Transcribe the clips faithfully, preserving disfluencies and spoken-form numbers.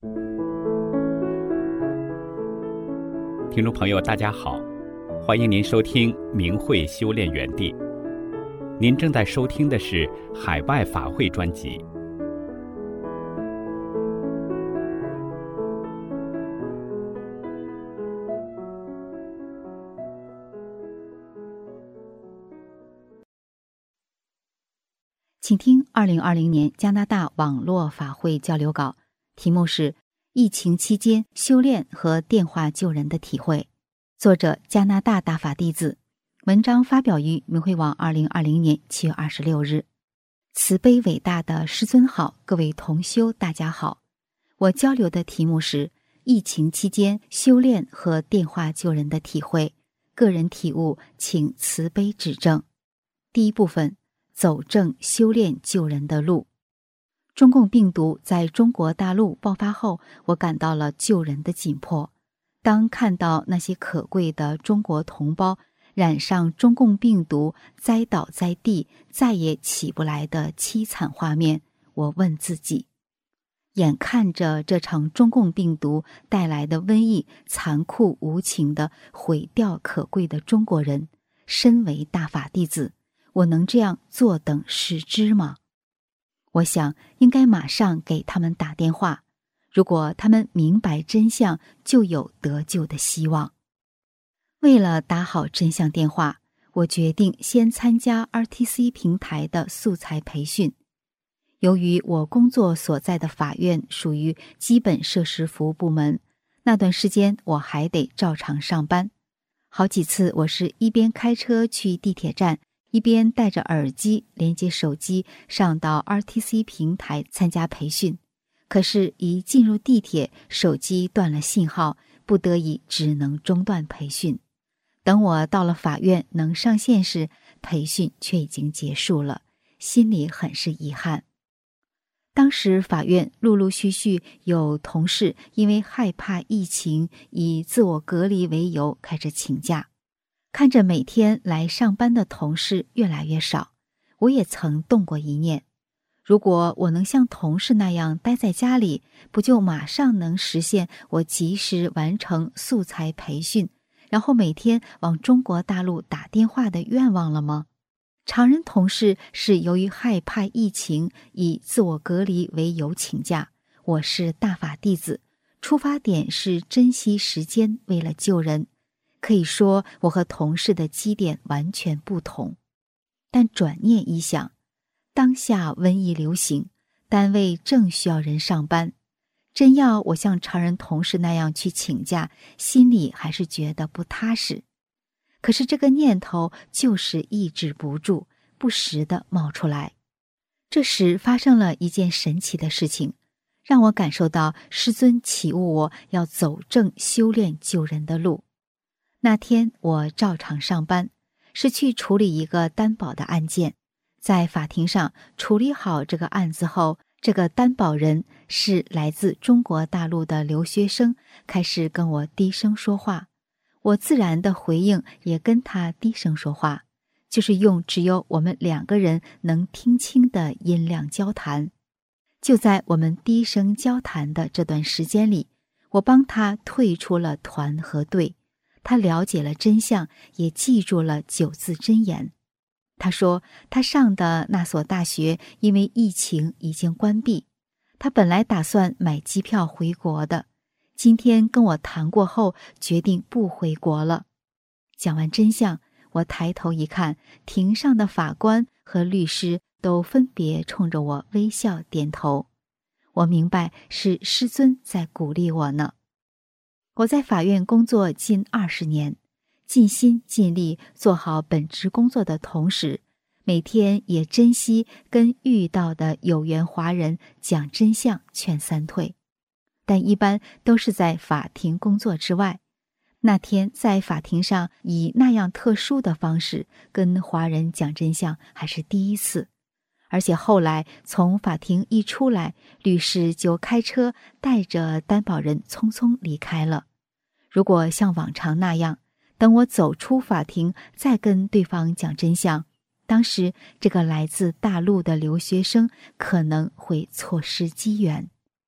听众朋友大家好，欢迎您收听明慧修炼园地。您正在收听的是海外法会专辑。 请听二零二零年加拿大网络法会交流稿，题目是疫情期间修炼和电话救人的体会，作者加拿大大法弟子，文章发表于明慧网二零二零年七月二十六日。慈悲伟大的师尊好，各位同修大家好。我交流的题目是疫情期间修炼和电话救人的体会，个人体悟请慈悲指正。第一部分，走正修炼救人的路。中共病毒在中国大陆爆发后，我感到了救人的紧迫。当看到那些可贵的中国同胞染上中共病毒栽倒在地，再也起不来的凄惨画面，我问自己，眼看着这场中共病毒带来的瘟疫残酷无情地毁掉可贵的中国人，身为大法弟子，我能这样坐等视之吗？我想应该马上给他们打电话，如果他们明白真相，就有得救的希望。为了打好真相电话，我决定先参加 R T C 平台的素材培训。由于我工作所在的法院属于基本设施服务部门，那段时间我还得照常上班。好几次我是一边开车去地铁站，一边戴着耳机连接手机上到 R T C 平台参加培训，可是一进入地铁，手机断了信号，不得已只能中断培训。等我到了法院能上线时，培训却已经结束了，心里很是遗憾。当时法院陆陆续续有同事因为害怕疫情，以自我隔离为由开始请假。看着每天来上班的同事越来越少，我也曾动过一念，如果我能像同事那样待在家里，不就马上能实现我及时完成素材培训，然后每天往中国大陆打电话的愿望了吗？常人同事是由于害怕疫情，以自我隔离为由请假，我是大法弟子，出发点是珍惜时间，为了救人。可以说我和同事的基点完全不同。但转念一想，当下瘟疫流行，单位正需要人上班，真要我像常人同事那样去请假，心里还是觉得不踏实。可是这个念头就是抑制不住，不时地冒出来。这时发生了一件神奇的事情，让我感受到师尊启悟我要走正修炼救人的路。那天我照常上班，是去处理一个担保的案件。在法庭上处理好这个案子后，这个担保人是来自中国大陆的留学生，开始跟我低声说话。我自然的回应，也跟他低声说话，就是用只有我们两个人能听清的音量交谈。就在我们低声交谈的这段时间里，我帮他退出了团和队。他了解了真相，也记住了九字真言。他说他上的那所大学因为疫情已经关闭，他本来打算买机票回国的，今天跟我谈过后决定不回国了。讲完真相，我抬头一看，庭上的法官和律师都分别冲着我微笑点头。我明白是师尊在鼓励我呢。我在法院工作近二十年，尽心尽力做好本职工作的同时，每天也珍惜跟遇到的有缘华人讲真相，劝三退。但一般都是在法庭工作之外。那天在法庭上以那样特殊的方式跟华人讲真相还是第一次。而且后来从法庭一出来，律师就开车带着担保人匆匆离开了。如果像往常那样，等我走出法庭再跟对方讲真相，当时这个来自大陆的留学生可能会错失机缘。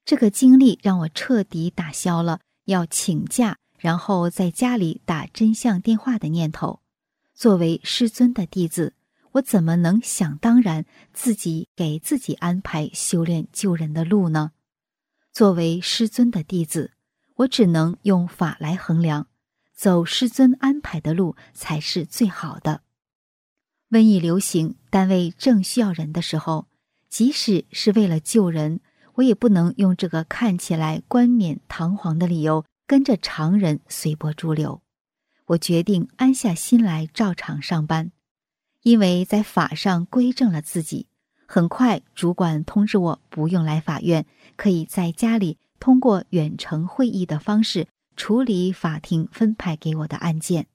这个经历让我彻底打消了要请假然后在家里打真相电话的念头。作为师尊的弟子，我怎么能想当然自己给自己安排修炼救人的路呢？作为师尊的弟子，我只能用法来衡量，走师尊安排的路才是最好的。瘟疫流行，单位正需要人的时候，即使是为了救人，我也不能用这个看起来冠冕堂皇的理由跟着常人随波逐流。我决定安下心来照常上班，因为在法上归正了自己。很快主管通知我不用来法院，可以在家里通过远程会议的方式处理法庭分派给我的案件。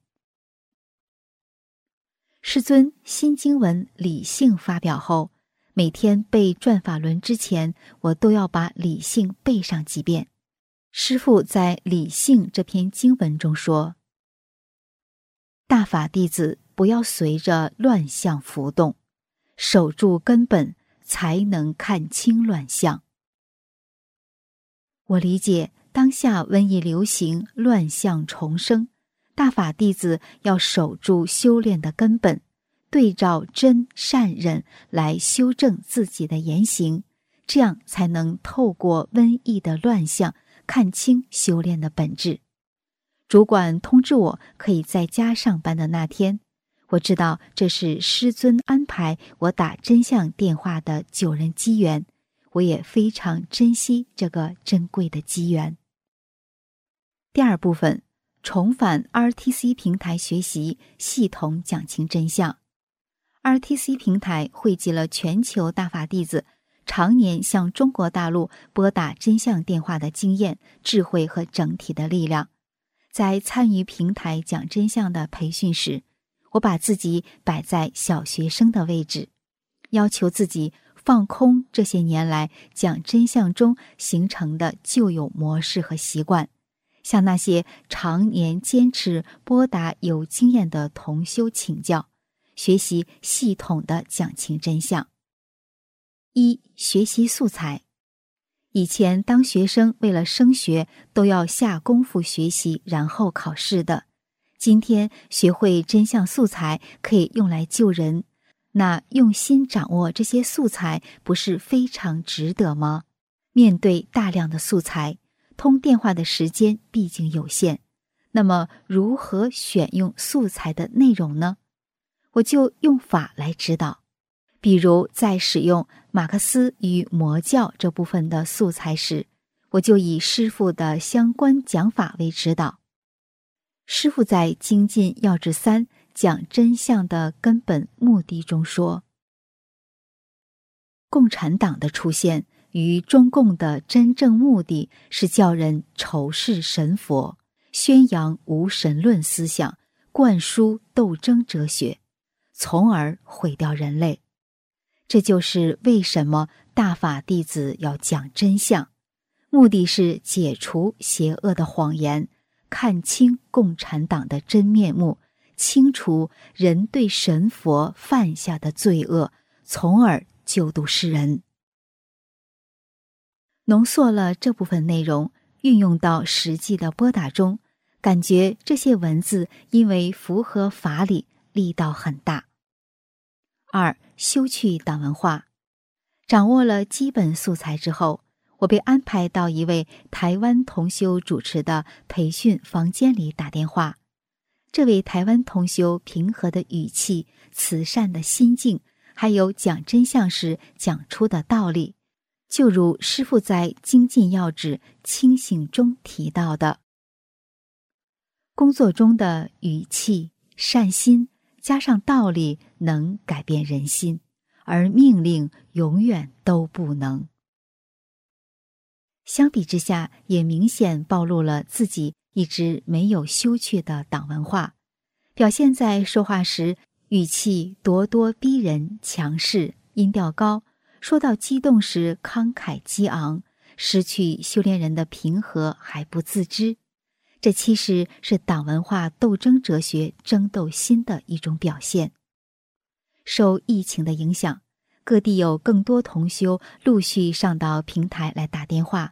师尊新经文理性发表后，每天背转法轮之前，我都要把理性背上几遍。师父在理性这篇经文中说，大法弟子不要随着乱象浮动，守住根本，才能看清乱象。我理解当下瘟疫流行，乱象重生，大法弟子要守住修炼的根本，对照真善忍来修正自己的言行，这样才能透过瘟疫的乱象看清修炼的本质。主管通知我可以在家上班的那天，我知道这是师尊安排我打真相电话的救人机缘，我也非常珍惜这个珍贵的机缘。第二部分，重返 R T C 平台学习，系统讲清真相。R T C 平台汇集了全球大法弟子常年向中国大陆拨打真相电话的经验、智慧和整体的力量。在参与平台讲真相的培训时，我把自己摆在小学生的位置，要求自己放空这些年来讲真相中形成的旧有模式和习惯，向那些常年坚持拨打有经验的同修请教，学习系统的讲清真相。一、学习素材。以前当学生为了升学都要下功夫学习然后考试的，今天学会真相素材可以用来救人，那用心掌握这些素材不是非常值得吗？面对大量的素材，通电话的时间毕竟有限，那么如何选用素材的内容呢？我就用法来指导。比如在使用马克思与魔教这部分的素材时，我就以师父的相关讲法为指导。师父在精进要旨三讲真相的根本目的中说，共产党的出现与中共的真正目的是叫人仇视神佛，宣扬无神论思想，灌输斗争哲学，从而毁掉人类。这就是为什么大法弟子要讲真相，目的是解除邪恶的谎言，看清共产党的真面目，清除人对神佛犯下的罪恶，从而救度世人。浓缩了这部分内容，运用到实际的拨打中，感觉这些文字因为符合法理，力道很大。二、修去党文化。掌握了基本素材之后，我被安排到一位台湾同修主持的培训房间里打电话。这位台湾同修平和的语气、慈善的心境，还有讲真相时讲出的道理，就如师父在精进要旨清醒中提到的，工作中的语气、善心加上道理能改变人心，而命令永远都不能。相比之下，也明显暴露了自己一直没有修去的党文化，表现在说话时语气咄咄逼人、强势，音调高，说到激动时慷慨激昂，失去修炼人的平和还不自知。这其实是党文化斗争哲学争斗心的一种表现。受疫情的影响，各地有更多同修陆续上到平台来打电话，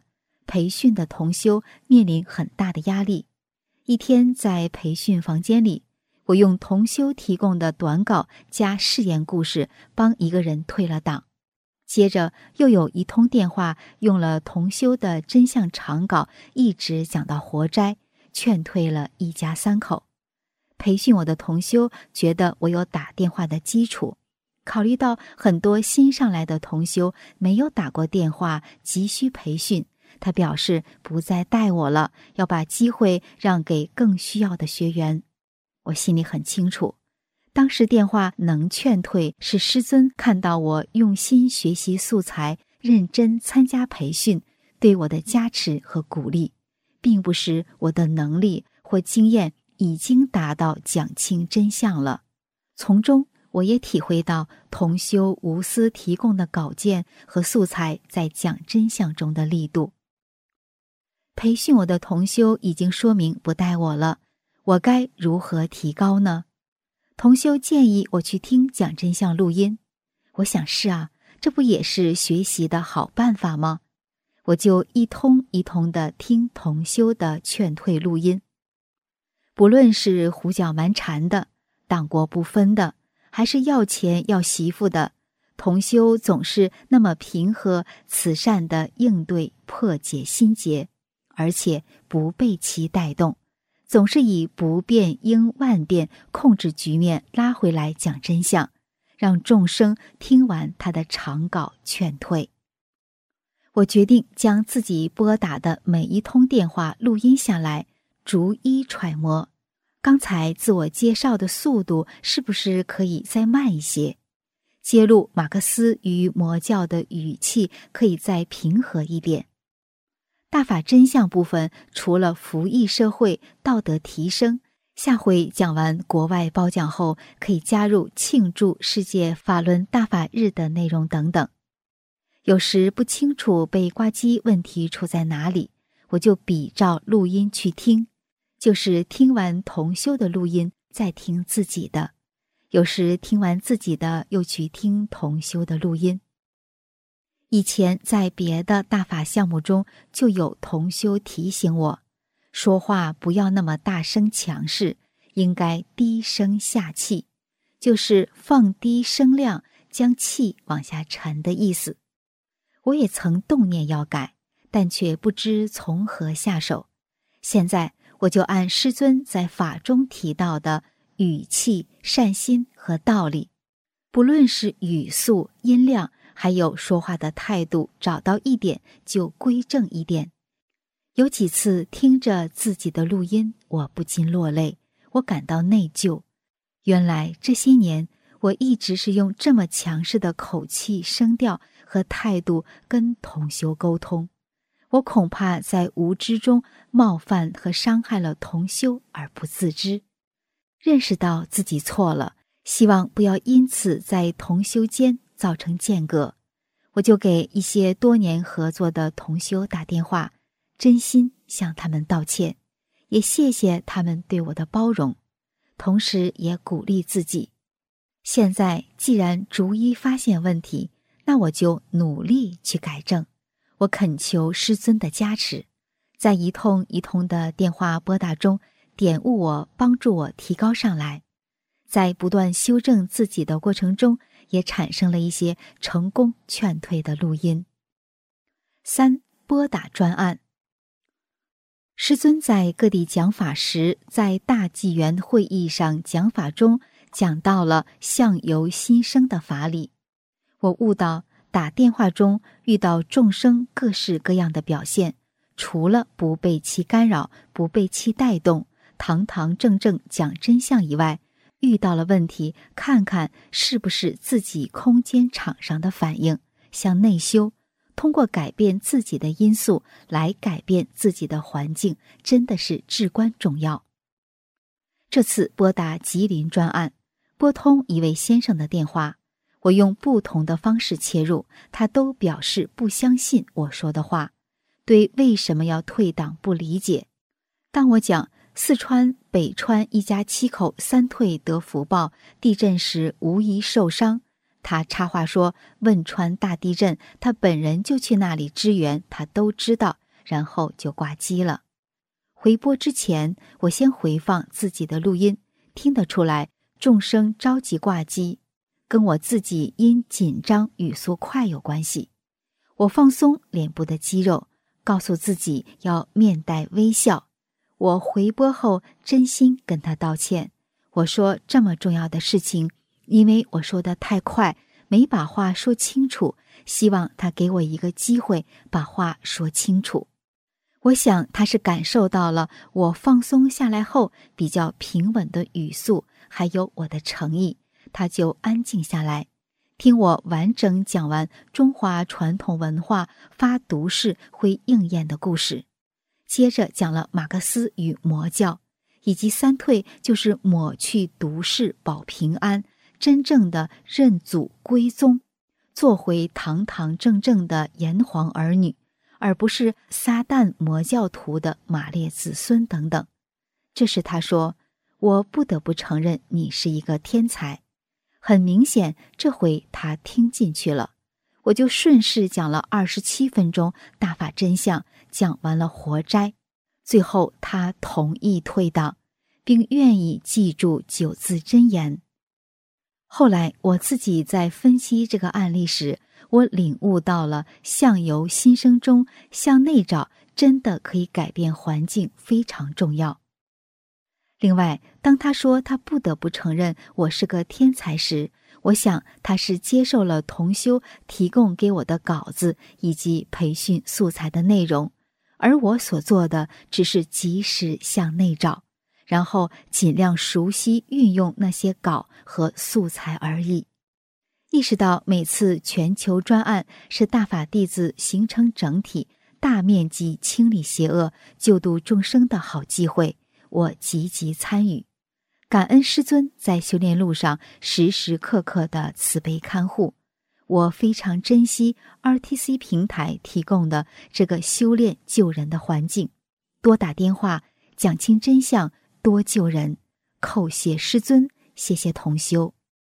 培训的同修面临很大的压力。一天在培训房间里，我用同修提供的短稿加试验故事帮一个人退了档。接着又有一通电话用了同修的真相长稿，一直讲到活摘，劝退了一家三口。培训我的同修觉得我有打电话的基础，考虑到很多新上来的同修没有打过电话，急需培训，他表示不再带我了，要把机会让给更需要的学员。我心里很清楚，当时电话能劝退，是师尊看到我用心学习素材，认真参加培训，对我的加持和鼓励，并不是我的能力或经验已经达到讲清真相了。从中我也体会到同修无私提供的稿件和素材在讲真相中的力度。培训我的同修已经说明不带我了，我该如何提高呢？同修建议我去听讲真相录音，我想是啊，这不也是学习的好办法吗？我就一通一通地听同修的劝退录音。不论是胡搅蛮缠的、党国不分的，还是要钱要媳妇的，同修总是那么平和慈善地应对破解心结，而且不被其带动，总是以不变应万变控制局面，拉回来讲真相，让众生听完他的长稿劝退。我决定将自己拨打的每一通电话录音下来，逐一揣摩，刚才自我介绍的速度是不是可以再慢一些？揭露马克思与魔教的语气可以再平和一点。大法真相部分除了服役社会、道德提升，下回讲完国外褒奖后，可以加入庆祝世界法轮大法日的内容等等。有时不清楚被挂机问题出在哪里，我就比照录音去听，就是听完同修的录音再听自己的，有时听完自己的又去听同修的录音。以前在别的大法项目中就有同修提醒我，说话不要那么大声强势，应该低声下气，就是放低声量，将气往下沉的意思。我也曾动念要改，但却不知从何下手。现在我就按师尊在法中提到的语气、善心和道理，不论是语速、音量，还有说话的态度，找到一点就归正一点。有几次听着自己的录音，我不禁落泪，我感到内疚。原来这些年我一直是用这么强势的口气、声调和态度跟同修沟通，我恐怕在无知中冒犯和伤害了同修而不自知。认识到自己错了，希望不要因此在同修间造成间隔，我就给一些多年合作的同修打电话，真心向他们道歉，也谢谢他们对我的包容，同时也鼓励自己。现在既然逐一发现问题，那我就努力去改正。我恳求师尊的加持，在一通一通的电话拨打中点悟我，帮助我提高上来。在不断修正自己的过程中，也产生了一些成功劝退的录音。三、拨打专案。师尊在各地讲法时，在大纪元会议上讲法中讲到了相由心生的法理。我悟到打电话中遇到众生各式各样的表现，除了不被其干扰、不被其带动，堂堂正正讲真相以外，遇到了问题，看看是不是自己空间场上的反应，向内修，通过改变自己的因素来改变自己的环境，真的是至关重要。这次拨打吉林专案，拨通一位先生的电话，我用不同的方式切入，他都表示不相信我说的话，对为什么要退档不理解。当我讲四川、北川一家七口三退得福报，地震时无一受伤，他插话说汶川大地震，他本人就去那里支援，他都知道， 然后就挂机了。回播之前，我先回放自己的录音，听得出来众生着急挂机，跟我自己因紧张语速快有关系。我放松脸部的肌肉，告诉自己要面带微笑。我回播后真心跟他道歉，我说这么重要的事情，因为我说得太快，没把话说清楚，希望他给我一个机会把话说清楚。我想他是感受到了我放松下来后比较平稳的语速，还有我的诚意，他就安静下来，听我完整讲完中华传统文化发毒誓会应验的故事。接着讲了马克思与魔教，以及三退就是抹去毒誓保平安，真正的认祖归宗，做回堂堂正正的炎黄儿女，而不是撒旦魔教徒的马列子孙等等。这时他说，我不得不承认你是一个天才。很明显这回他听进去了，我就顺势讲了二十七分钟大法真相，讲完了活摘，最后他同意退党，并愿意记住九字真言。后来我自己在分析这个案例时，我领悟到了相由心生中向内找真的可以改变环境，非常重要。另外，当他说他不得不承认我是个天才时，我想他是接受了同修提供给我的稿子以及培训素材的内容，而我所做的只是及时向内找，然后尽量熟悉运用那些稿和素材而已。意识到每次全球专案是大法弟子形成整体，大面积清理邪恶、救度众生的好机会，我积极参与，感恩师尊在修炼路上时时刻刻的慈悲看护。我非常珍惜 R T C 平台提供的这个修炼救人的环境，多打电话讲清真相，多救人。叩谢师尊，谢谢同修。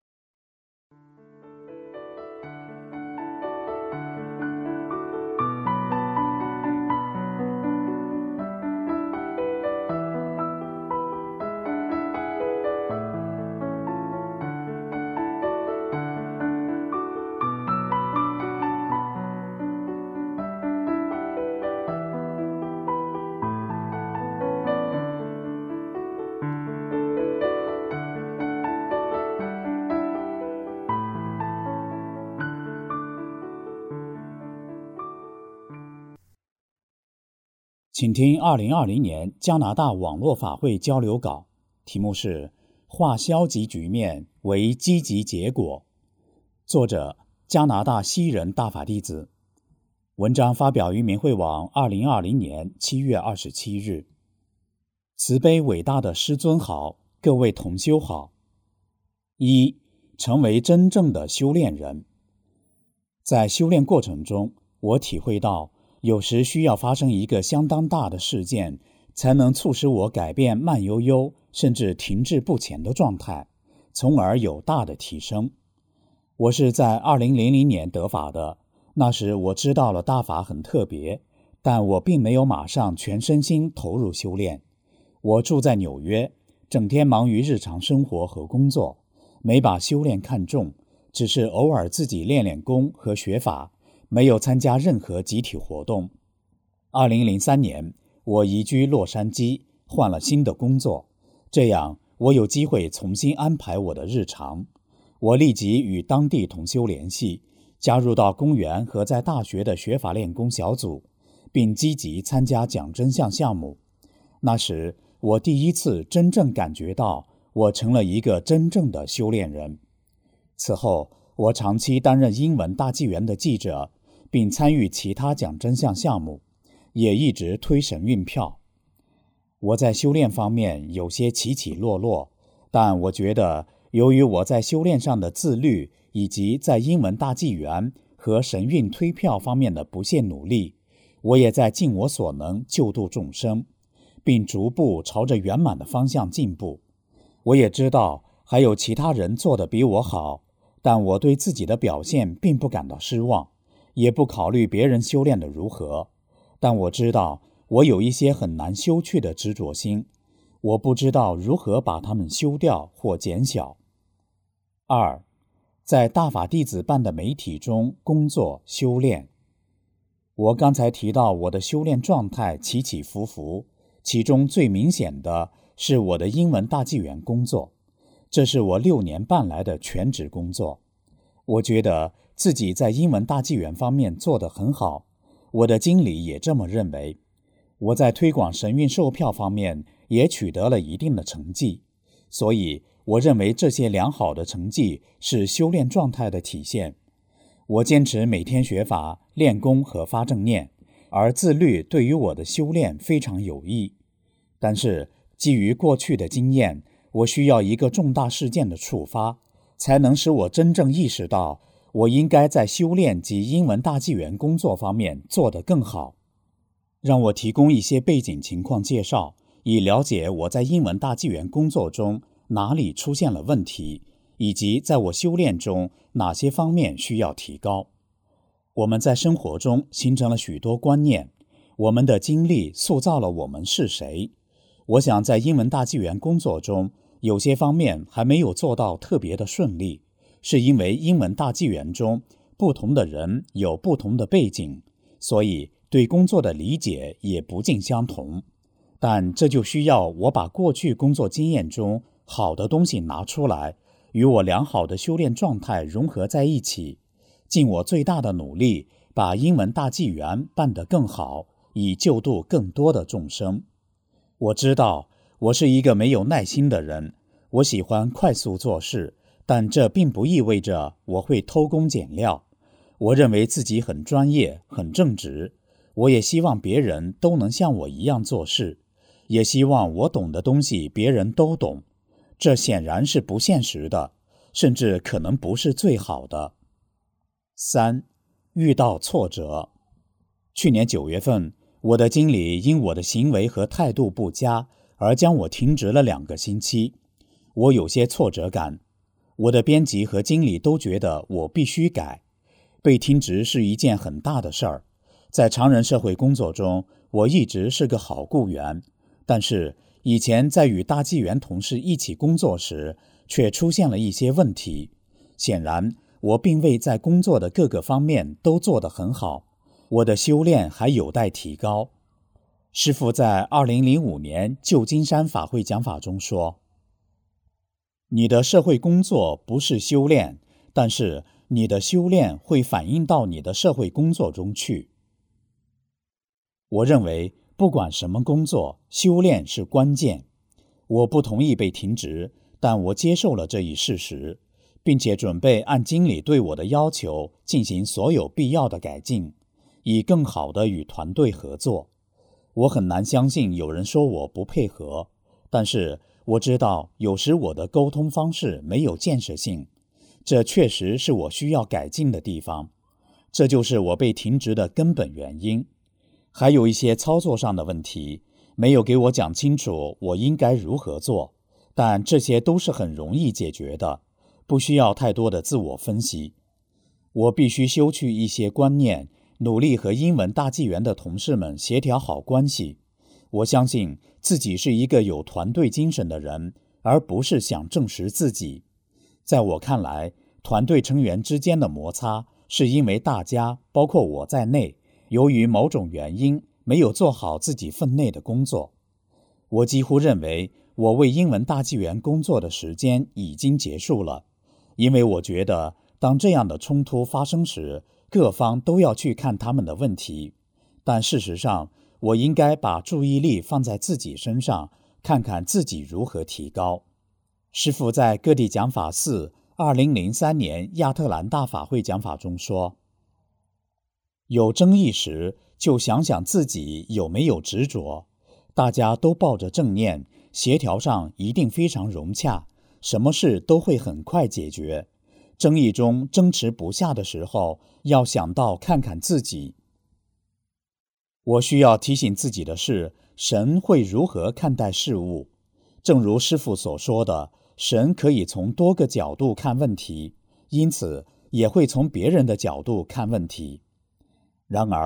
请听二零二零年加拿大网络法会交流稿，题目是化消极局面为积极结果，作者加拿大西人大法弟子。文章发表于明慧网二零二零年七月二十七日。慈悲伟大的师尊好，各位同修好。一、成为真正的修炼人。在修炼过程中，我体会到有时需要发生一个相当大的事件，才能促使我改变慢悠悠甚至停滞不前的状态，从而有大的提升。我是在二零零零年得法的，那时我知道了大法很特别，但我并没有马上全身心投入修炼。我住在纽约，整天忙于日常生活和工作，没把修炼看重，只是偶尔自己练练功和学法，没有参加任何集体活动。二零零三年，我移居洛杉矶，换了新的工作，这样我有机会重新安排我的日常。我立即与当地同修联系，加入到公园和在大学的学法练功小组，并积极参加讲真相项目。那时，我第一次真正感觉到我成了一个真正的修炼人。此后，我长期担任英文大纪元的记者，并参与其他讲真相项目，也一直推神运票。我在修炼方面有些起起落落，但我觉得由于我在修炼上的自律，以及在英文大纪元和神运推票方面的不懈努力，我也在尽我所能救度众生，并逐步朝着圆满的方向进步。我也知道还有其他人做得比我好，但我对自己的表现并不感到失望，也不考虑别人修炼的如何。 但我知道我有一些很难修去的执着心，我不知道如何把它们修掉或减小。二，在大法弟子办的媒体中工作修炼。我刚才提到我的修炼状态起起伏伏，其中最明显的是我的英文大纪元工作，这是我六年半来的全职工作。我觉得自己在英文大纪元方面做得很好，我的经理也这么认为。我在推广神韵售票方面也取得了一定的成绩，所以我认为这些良好的成绩是修炼状态的体现。我坚持每天学法、练功和发正念，而自律对于我的修炼非常有益。但是基于过去的经验，我需要一个重大事件的触发，才能使我真正意识到我应该在修炼及英文大纪元工作方面做得更好。让我提供一些背景情况介绍，以了解我在英文大纪元工作中哪里出现了问题，以及在我修炼中哪些方面需要提高。我们在生活中形成了许多观念，我们的经历塑造了我们是谁。我想在英文大纪元工作中，有些方面还没有做到特别的顺利，是因为英文大纪元中不同的人有不同的背景，所以对工作的理解也不尽相同。但这就需要我把过去工作经验中好的东西拿出来，与我良好的修炼状态融合在一起，尽我最大的努力把英文大纪元办得更好，以救度更多的众生。我知道我是一个没有耐心的人，我喜欢快速做事，但这并不意味着我会偷工减料。我认为自己很专业、很正直，我也希望别人都能像我一样做事，也希望我懂的东西别人都懂。这显然是不现实的，甚至可能不是最好的。三，遇到挫折。去年九月份，我的经理因我的行为和态度不佳而将我停职了两个星期。我有些挫折感，我的编辑和经理都觉得我必须改。被停职是一件很大的事儿。在常人社会工作中，我一直是个好雇员，但是以前在与大纪元同事一起工作时，却出现了一些问题。显然，我并未在工作的各个方面都做得很好，我的修炼还有待提高。师父在二零零五年旧金山法会讲法中说，你的社会工作不是修炼，但是你的修炼会反映到你的社会工作中去。我认为不管什么工作，修炼是关键。我不同意被停职，但我接受了这一事实，并且准备按经理对我的要求进行所有必要的改进，以更好地与团队合作。我很难相信有人说我不配合，但是我知道有时我的沟通方式没有建设性，这确实是我需要改进的地方。这就是我被停职的根本原因。还有一些操作上的问题，没有给我讲清楚我应该如何做，但这些都是很容易解决的，不需要太多的自我分析。我必须修去一些观念，努力和英文大纪元的同事们协调好关系。我相信自己是一个有团队精神的人，而不是想证实自己。在我看来，团队成员之间的摩擦是因为大家，包括我在内，由于某种原因没有做好自己分内的工作。我几乎认为我为英文大纪元工作的时间已经结束了，因为我觉得当这样的冲突发生时，各方都要去看他们的问题。但事实上，我应该把注意力放在自己身上，看看自己如何提高。师父在各地讲法寺二零零三年亚特兰大法会讲法中说，有争议时就想想自己有没有执着，大家都抱着正念，协调上一定非常融洽，什么事都会很快解决。争议中争持不下的时候，要想到看看自己。我需要提醒自己的是，神会如何看待事物。正如师父所说的，神可以从多个角度看问题，因此也会从别人的角度看问题。然而，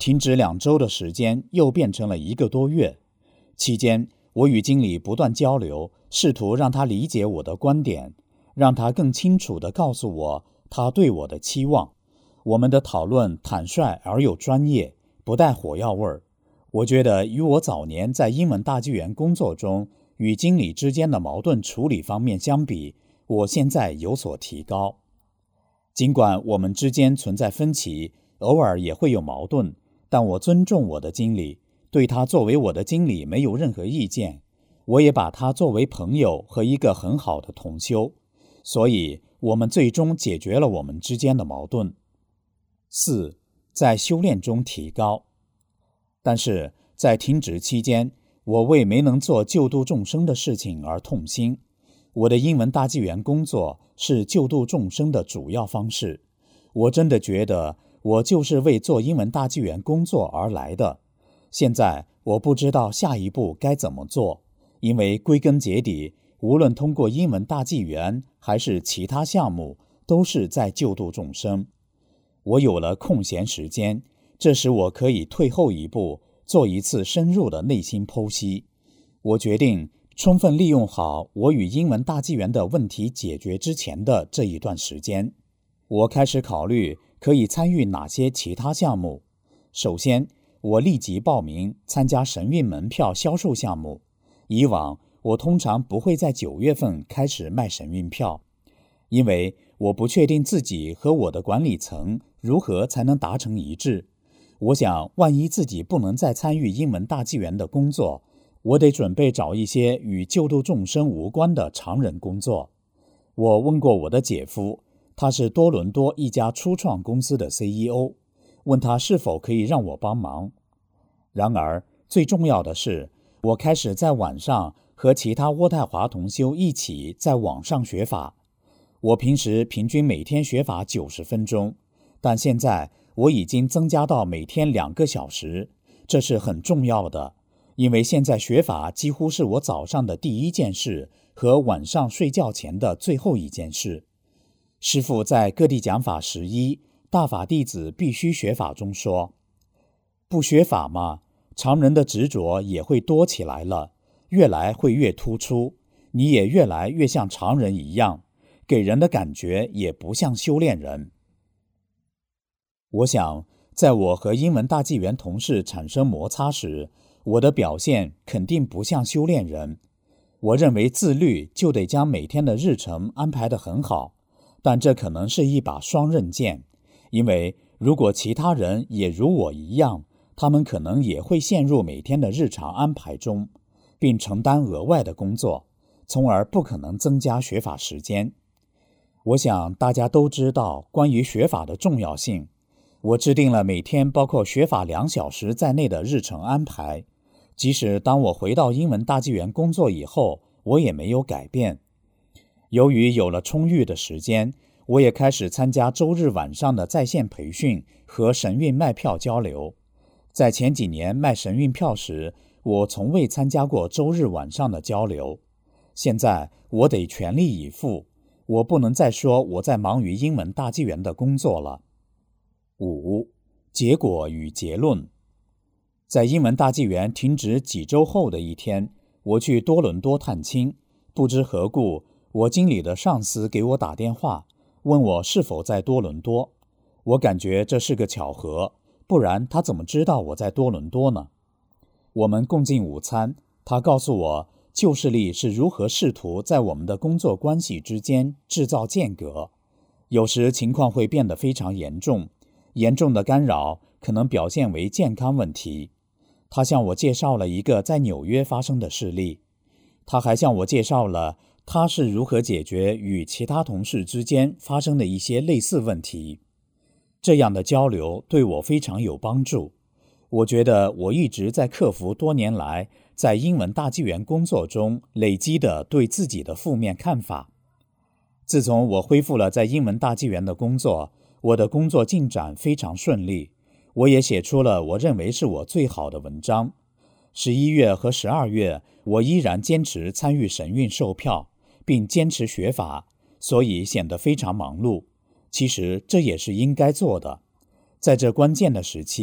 停止两周的时间又变成了一个多月。期间，我与经理不断交流，试图让他理解我的观点，让他更清楚地告诉我他对我的期望。我们的讨论坦率而又专业，不带火药味儿。我觉得与我早年在英文大纪元工作中与经理之间的矛盾处理方面相比，我现在有所提高。尽管我们之间存在分歧，偶尔也会有矛盾，但我尊重我的经理，对他作为我的经理没有任何意见。我也把他作为朋友和一个很好的同修，所以我们最终解决了我们之间的矛盾。四，在修炼中提高。但是在停职期间，我为没能做救度众生的事情而痛心。我的英文大纪元工作是救度众生的主要方式，我真的觉得我就是为做英文大纪元工作而来的。现在我不知道下一步该怎么做，因为归根结底，无论通过英文大纪元还是其他项目，都是在救度众生。我有了空闲时间，这时我可以退后一步，做一次深入的内心剖析。我决定充分利用好我与英文大纪元的问题解决之前的这一段时间。我开始考虑可以参与哪些其他项目。首先，我立即报名参加神韵门票销售项目。以往我通常不会在九月份开始卖神韵票，因为我不确定自己和我的管理层如何才能达成一致。我想，万一自己不能再参与英文大纪元的工作，我得准备找一些与救度众生无关的常人工作。我问过我的姐夫，他是多伦多一家初创公司的 C E O， 问他是否可以让我帮忙。然而，最重要的是，我开始在晚上和其他渥太华同修一起在网上学法。我平时平均每天学法九十分钟，但现在我已经增加到每天两个小时，这是很重要的，因为现在学法几乎是我早上的第一件事和晚上睡觉前的最后一件事。师父在各地讲法十一大法弟子必须学法中说，不学法嘛，常人的执着也会多起来了，越来会越突出，你也越来越像常人一样，给人的感觉也不像修炼人。我想，在我和英文大纪元同事产生摩擦时，我的表现肯定不像修炼人。我认为自律就得将每天的日程安排得很好，但这可能是一把双刃剑，因为如果其他人也如我一样，他们可能也会陷入每天的日常安排中，并承担额外的工作，从而不可能增加学法时间。我想大家都知道关于学法的重要性。我制定了每天包括学法两小时在内的日程安排，即使当我回到英文大纪元工作以后，我也没有改变。由于有了充裕的时间，我也开始参加周日晚上的在线培训和神韵卖票交流。在前几年卖神韵票时，我从未参加过周日晚上的交流。现在我得全力以赴，我不能再说我在忙于英文大纪元的工作了。五、结果与结论。在英文大纪元停止几周后的一天，我去多伦多探亲，不知何故，我经理的上司给我打电话，问我是否在多伦多。我感觉这是个巧合，不然他怎么知道我在多伦多呢？我们共进午餐，他告诉我旧势力是如何试图在我们的工作关系之间制造间隔，有时情况会变得非常严重，严重的干扰可能表现为健康问题。他向我介绍了一个在纽约发生的事例，他还向我介绍了他是如何解决与其他同事之间发生的一些类似问题。这样的交流对我非常有帮助。我觉得我一直在克服多年来在英文大纪元工作中累积的对自己的负面看法。自从我恢复了在英文大纪元的工作，我的工作进展非常顺利，我也写出了我认为是我最好的文章。十一月和十二月，我依然坚持参与神韵售票，并坚持学法，所以显得非常忙碌。其实这也是应该做的。在这关键的时期，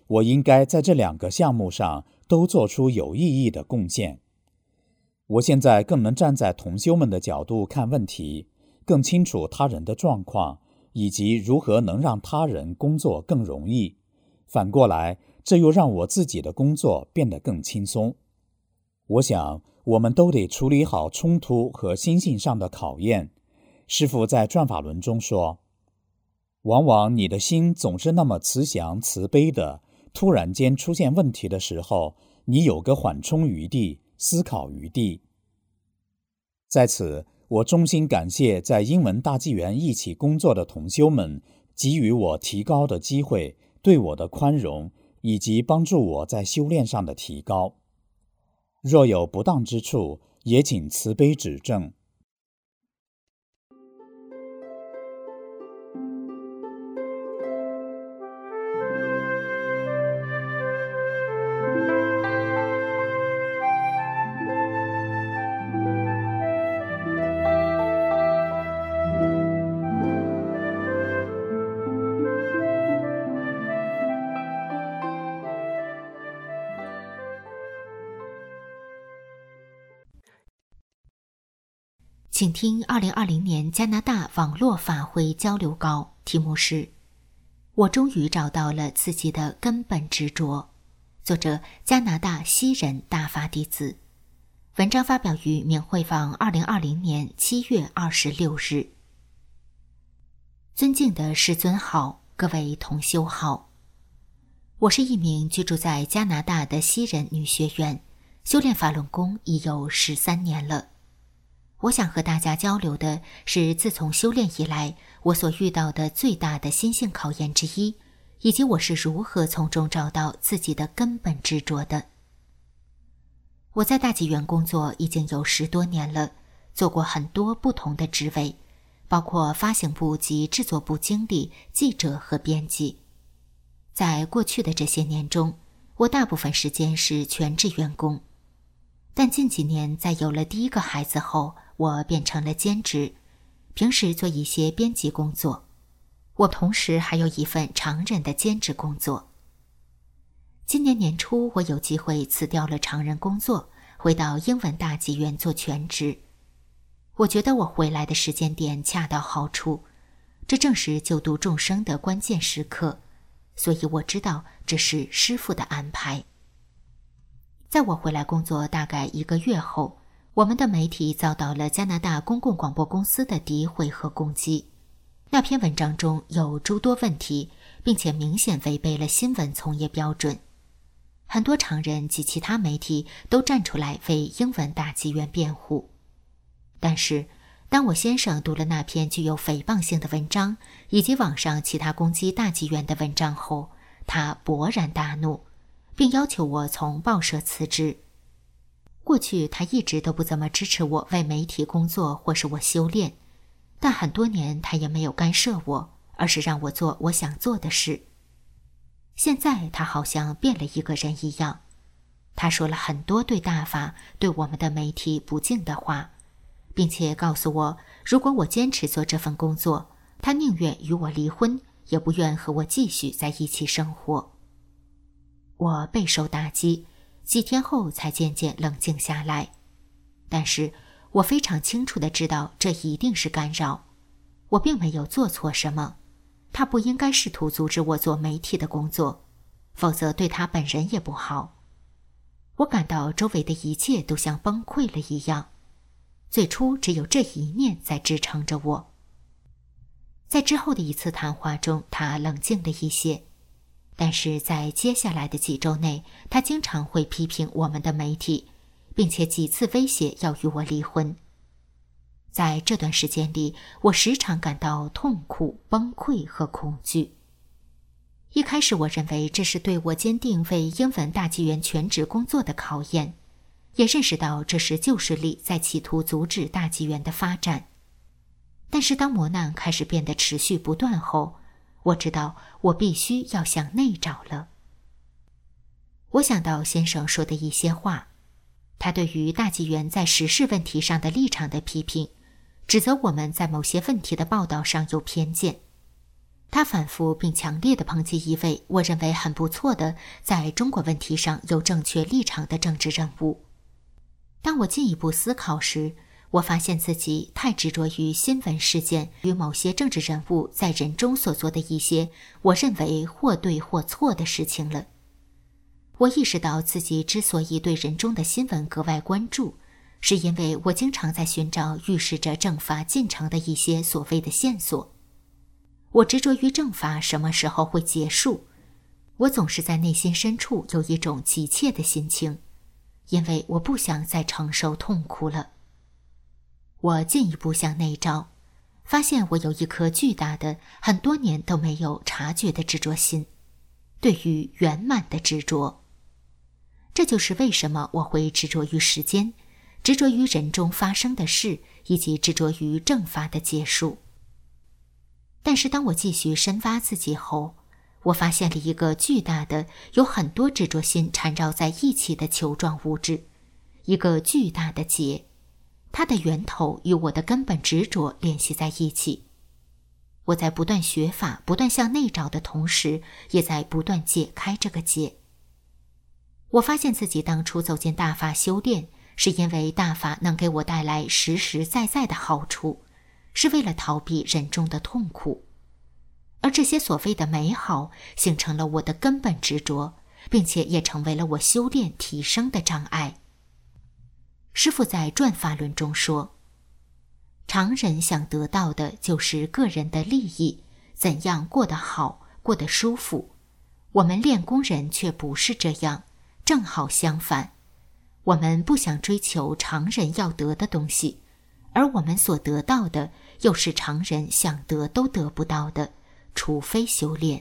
我应该在这两个项目上都做出有意义的贡献。我现在更能站在同修们的角度看问题，更清楚他人的状况，以及如何能让他人工作更容易。反过来，这又让我自己的工作变得更轻松。我想，我们都得处理好冲突和心性上的考验。师父在转法轮中说，往往你的心总是那么慈祥慈悲的，突然间出现问题的时候，你有个缓冲余地，思考余地。在此，我衷心感谢在英文大纪元一起工作的同修们给予我提高的机会，对我的宽容，以及帮助我在修炼上的提高。若有不当之处，也请慈悲指正。 请听二零二零年加拿大网络法会交流稿，题目是我终于找到了自己的根本执着，作者加拿大西人大法弟子。文章发表于明慧坊二零二零年七月二十六日。尊敬的师尊好，各位同修好。我是一名居住在加拿大的西人女学员，修炼法轮功已有十三年了。我想和大家交流的是自从修炼以来我所遇到的最大的心性考验之一，以及我是如何从中找到自己的根本执着的。我在大纪元工作已经有十多年了，做过很多不同的职位，包括发行部及制作部经理、记者和编辑。在过去的这些年中，我大部分时间是全职员工，但近几年在有了第一个孩子后，我变成了兼职，平时做一些编辑工作。我同时还有一份常人的兼职工作。今年年初，我有机会辞掉了常人工作，回到英文大纪元做全职。我觉得我回来的时间点恰到好处，这正是救度众生的关键时刻，所以我知道这是师父的安排。在我回来工作大概一个月后，我们的媒体遭到了加拿大公共广播公司的诋毁和攻击。那篇文章中有诸多问题，并且明显违背了新闻从业标准。很多常人及其他媒体都站出来为英文大纪元辩护。但是，当我先生读了那篇具有诽谤性的文章，以及网上其他攻击大纪元的文章后，他勃然大怒，并要求我从报社辞职。过去他一直都不怎么支持我为媒体工作或是我修炼，但很多年他也没有干涉我，而是让我做我想做的事。现在他好像变了一个人一样，他说了很多对大法、对我们的媒体不敬的话，并且告诉我，如果我坚持做这份工作，他宁愿与我离婚，也不愿和我继续在一起生活。我备受打击，几天后才渐渐冷静下来。但是我非常清楚地知道这一定是干扰，我并没有做错什么，他不应该试图阻止我做媒体的工作，否则对他本人也不好。我感到周围的一切都像崩溃了一样，最初只有这一念在支撑着我。在之后的一次谈话中，他冷静了一些，但是在接下来的几周内，他经常会批评我们的媒体，并且几次威胁要与我离婚。在这段时间里，我时常感到痛苦、崩溃和恐惧。一开始我认为这是对我坚定为英文大纪元全职工作的考验，也认识到这是旧势力在企图阻止大纪元的发展。但是当磨难开始变得持续不断后，我知道我必须要向内找了。我想到先生说的一些话，他对于大纪元在时事问题上的立场的批评，指责我们在某些问题的报道上有偏见。 他反复并强烈地抨击一位我认为很不错的在中国问题上有正确立场的政治人物。当我进一步思考时，我发现自己太执着于新闻事件与某些政治人物在人中所做的一些我认为或对或错的事情了。我意识到自己之所以对人中的新闻格外关注，是因为我经常在寻找预示着政法进程的一些所谓的线索。我执着于政法什么时候会结束，我总是在内心深处有一种急切的心情，因为我不想再承受痛苦了。我进一步向内照，发现我有一颗巨大的、很多年都没有察觉的执着心，对于圆满的执着。这就是为什么我会执着于时间，执着于人中发生的事，以及执着于政法的结束。但是当我继续深挖自己后，我发现了一个巨大的、有很多执着心缠绕在一起的球状物质，一个巨大的结，它的源头与我的根本执着联系在一起。我在不断学法、不断向内找的同时，也在不断解开这个结。我发现自己当初走进大法修炼，是因为大法能给我带来实实在在的好处，是为了逃避人中的痛苦。而这些所谓的美好形成了我的根本执着，并且也成为了我修炼提升的障碍。师父在转法论中说，常人想得到的就是个人的利益，怎样过得好，过得舒服。我们练功人却不是这样，正好相反。我们不想追求常人要得的东西，而我们所得到的又是常人想得都得不到的，除非修炼。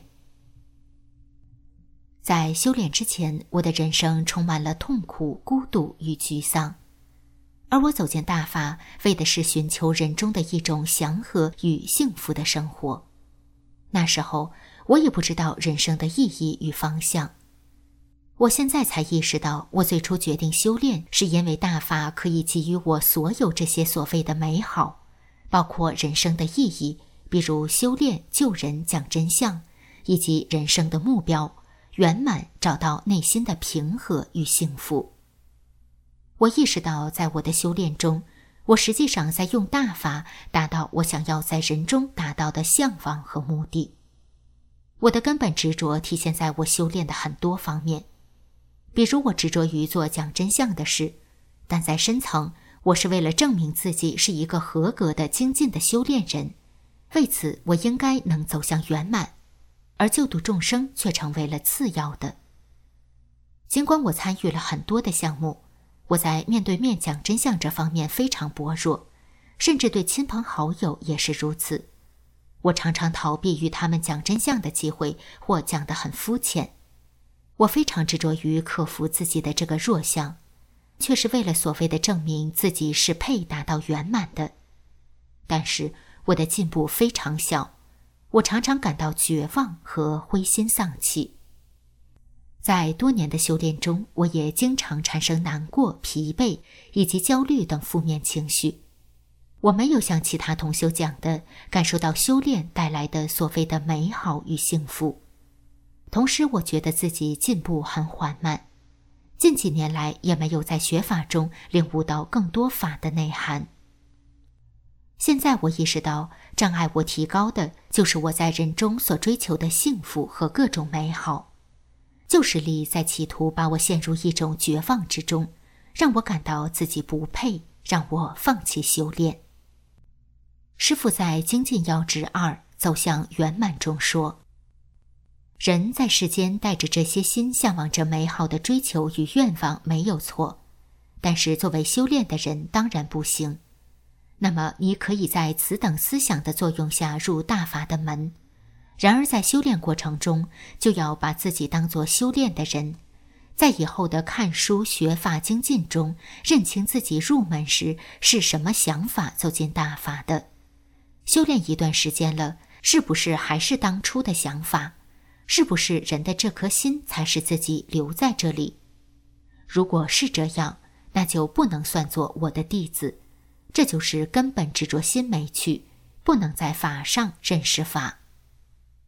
在修炼之前，我的人生充满了痛苦、孤独与沮丧，而我走进大法，为的是寻求人中的一种祥和与幸福的生活。那时候，我也不知道人生的意义与方向。我现在才意识到，我最初决定修炼，是因为大法可以给予我所有这些所谓的美好，包括人生的意义，比如修炼、救人、讲真相，以及人生的目标，圆满找到内心的平和与幸福。我意识到，在我的修炼中，我实际上在用大法达到我想要在人中达到的向往和目的。我的根本执着体现在我修炼的很多方面，比如我执着于做讲真相的事，但在深层，我是为了证明自己是一个合格的精进的修炼人，为此我应该能走向圆满，而救度众生却成为了次要的。尽管我参与了很多的项目，我在面对面讲真相这方面非常薄弱，甚至对亲朋好友也是如此。我常常逃避与他们讲真相的机会，或讲得很肤浅。我非常执着于克服自己的这个弱项，却是为了所谓的证明自己是配达到圆满的。但是我的进步非常小，我常常感到绝望和灰心丧气。在多年的修炼中，我也经常产生难过、疲惫以及焦虑等负面情绪。我没有像其他同修讲的，感受到修炼带来的所谓的美好与幸福。同时，我觉得自己进步很缓慢，近几年来也没有在学法中领悟到更多法的内涵。现在我意识到，障碍我提高的就是我在人中所追求的幸福和各种美好。旧势力在企图把我陷入一种绝望之中，让我感到自己不配，让我放弃修炼。师父在《精进要旨二：走向圆满》中说，人在世间带着这些心向往着美好的追求与愿望没有错，但是作为修炼的人当然不行。那么你可以在此等思想的作用下入大法的门，然而在修炼过程中，就要把自己当作修炼的人，在以后的看书学法精进中，认清自己入门时是什么想法走进大法的。修炼一段时间了，是不是还是当初的想法？是不是人的这颗心才使自己留在这里？如果是这样，那就不能算作我的弟子，这就是根本执着心没去，不能在法上认识法。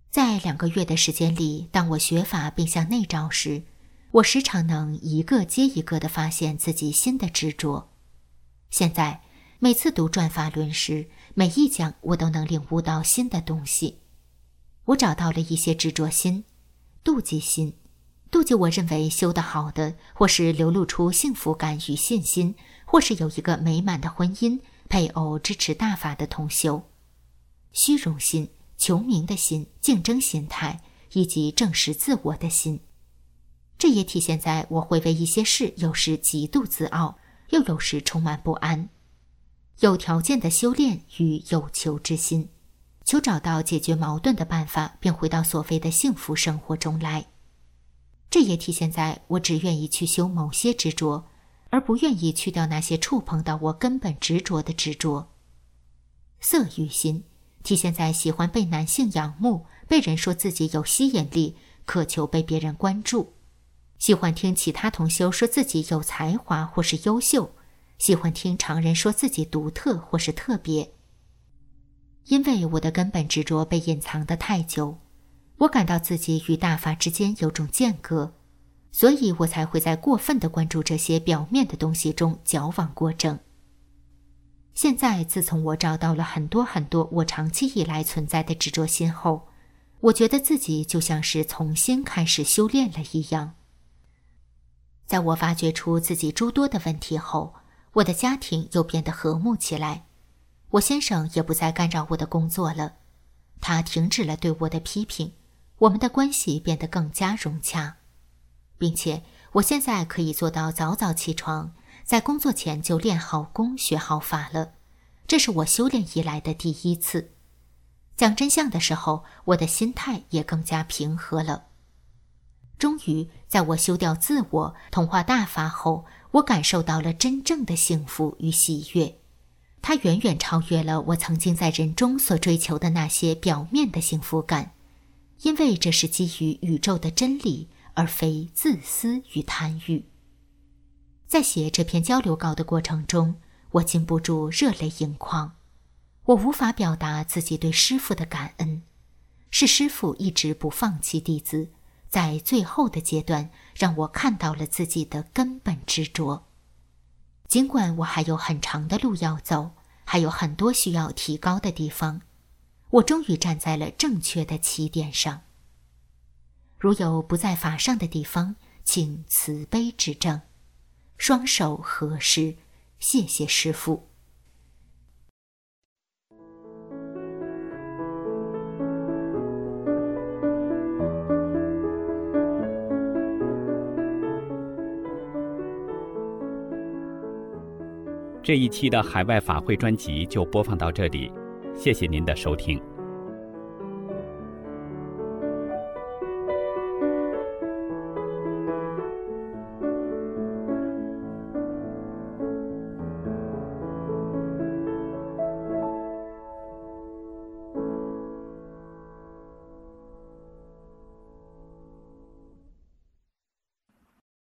在两个月的时间里，当我学法并向内照时，我时常能一个接一个地发现自己新的执着。现在每次读转法轮时，每一讲我都能领悟到新的东西。我找到了一些执着心、妒忌心，妒忌我认为修得好的，或是流露出幸福感与信心，或是有一个美满的婚姻、配偶支持大法的同修。虚荣心、求名的心、竞争心态，以及证实自我的心。这也体现在我会为一些事有时极度自傲，又有时充满不安。有条件的修炼与有求之心，求找到解决矛盾的办法，并回到所谓的幸福生活中来。这也体现在我只愿意去修某些执着，而不愿意去掉那些触碰到我根本执着的执着。色欲心体现在喜欢被男性仰慕，被人说自己有吸引力，渴求被别人关注，喜欢听其他同修说自己有才华或是优秀，喜欢听常人说自己独特或是特别。因为我的根本执着被隐藏得太久，我感到自己与大法之间有种间隔，所以我才会在过分地关注这些表面的东西中矫枉过正。现在自从我找到了很多很多我长期以来存在的执着心后，我觉得自己就像是重新开始修炼了一样。在我发掘出自己诸多的问题后，我的家庭又变得和睦起来。我先生也不再干扰我的工作了，他停止了对我的批评，我们的关系变得更加融洽，并且我现在可以做到早早起床，在工作前就练好功学好法了，这是我修炼以来的第一次。讲真相的时候，我的心态也更加平和了。终于在我修掉自我、同化大法后，我感受到了真正的幸福与喜悦，它远远超越了我曾经在人中所追求的那些表面的幸福感，因为这是基于宇宙的真理，而非自私与贪欲。在写这篇交流稿的过程中，我禁不住热泪盈眶。我无法表达自己对师父的感恩，是师父一直不放弃弟子，在最后的阶段让我看到了自己的根本执着。尽管我还有很长的路要走，还有很多需要提高的地方，我终于站在了正确的起点上。如有不在法上的地方，请慈悲指正。双手合十，谢谢师父。 这一期的海外法会专辑就播放到这里，谢谢您的收听。